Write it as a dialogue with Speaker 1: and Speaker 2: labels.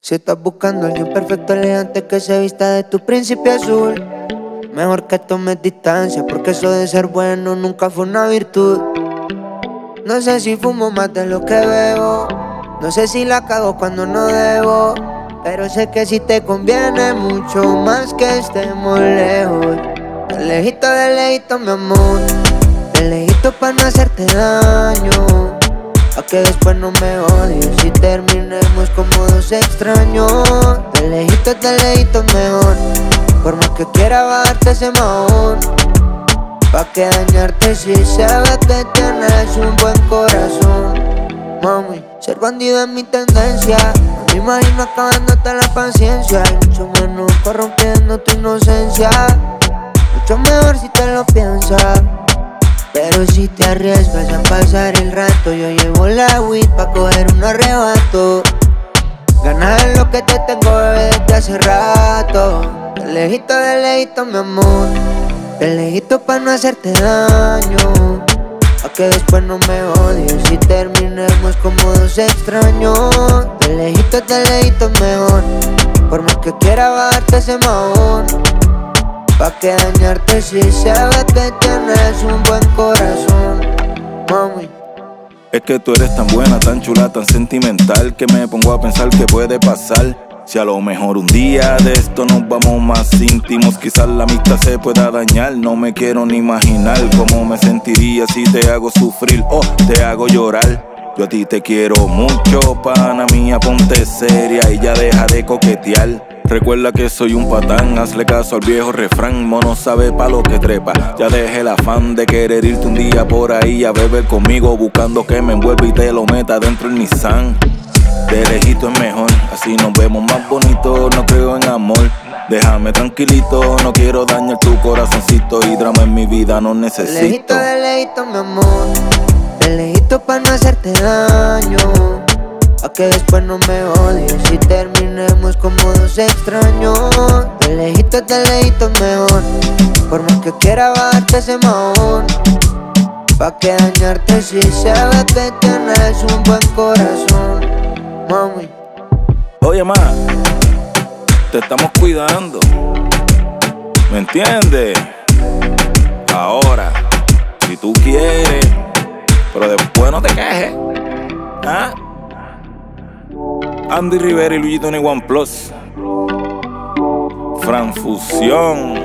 Speaker 1: Si estás buscando a alguien perfecto, elegante, que se vista de tu príncipe azul, mejor que tomes distancia, porque eso de ser bueno nunca fue una virtud. No sé si fumo más de lo que bebo, no sé si la cago cuando no debo, pero sé que si te conviene mucho más que estemos lejos. De lejito, mi amor, de lejito pa' no hacerte daño, pa' que después no me odies y terminemos como dos extraños. De lejito mejor, por más que quiera bajarte ese mahón, pa' que dañarte si sabes que tienes un buen corazón. Mami, ser bandido es mi tendencia, no me imagino acabándote la paciencia, y mucho menos corrompiendo tu inocencia. Mucho mejor si te lo piensas, pero si te arriesgas a pasar el rato, yo llevo la weed pa' coger un arrebato. Ganas es lo que te tengo, bebé, desde hace rato. De lejito, mi amor, de lejito pa' no hacerte daño, pa' que después no me odies y terminemos como dos extraños. De lejito mejor, por más que quiera bajarte ese mahón, pa' que dañarte si sabes que tienes un buen corazón, mami.
Speaker 2: Es que tú eres tan buena, tan chula, tan sentimental, que me pongo a pensar qué puede pasar. Si a lo mejor un día de esto nos vamos más íntimos, quizás la amistad se pueda dañar. No me quiero ni imaginar cómo me sentiría si te hago sufrir o te hago llorar. Yo a ti te quiero mucho, pana mía, ponte seria y ya deja de coquetear. Recuerda que soy un patán, hazle caso al viejo refrán, mono sabe pa' lo que trepa. Ya dejé el afán de querer irte un día por ahí a beber conmigo, buscando que me envuelva y te lo meta dentro del Nissan. De lejito es mejor, así nos vemos más bonitos, no creo en amor. Déjame tranquilito, no quiero dañar tu corazoncito, y drama en mi vida no necesito.
Speaker 1: De lejito, mi amor, de lejito pa' no hacerte daño, pa' que después no me odies y terminemos como dos extraños. De lejito mejor, por más que quiera bajarte ese mahón, pa' que dañarte si sabes que tienes un buen corazón, mami.
Speaker 2: Oye, ma, te estamos cuidando, ¿me entiendes? Ahora, si tú quieres, pero después no te quejes, ¿ah? Andy Rivera y Luigi Tony One Plus, Fran Fusión.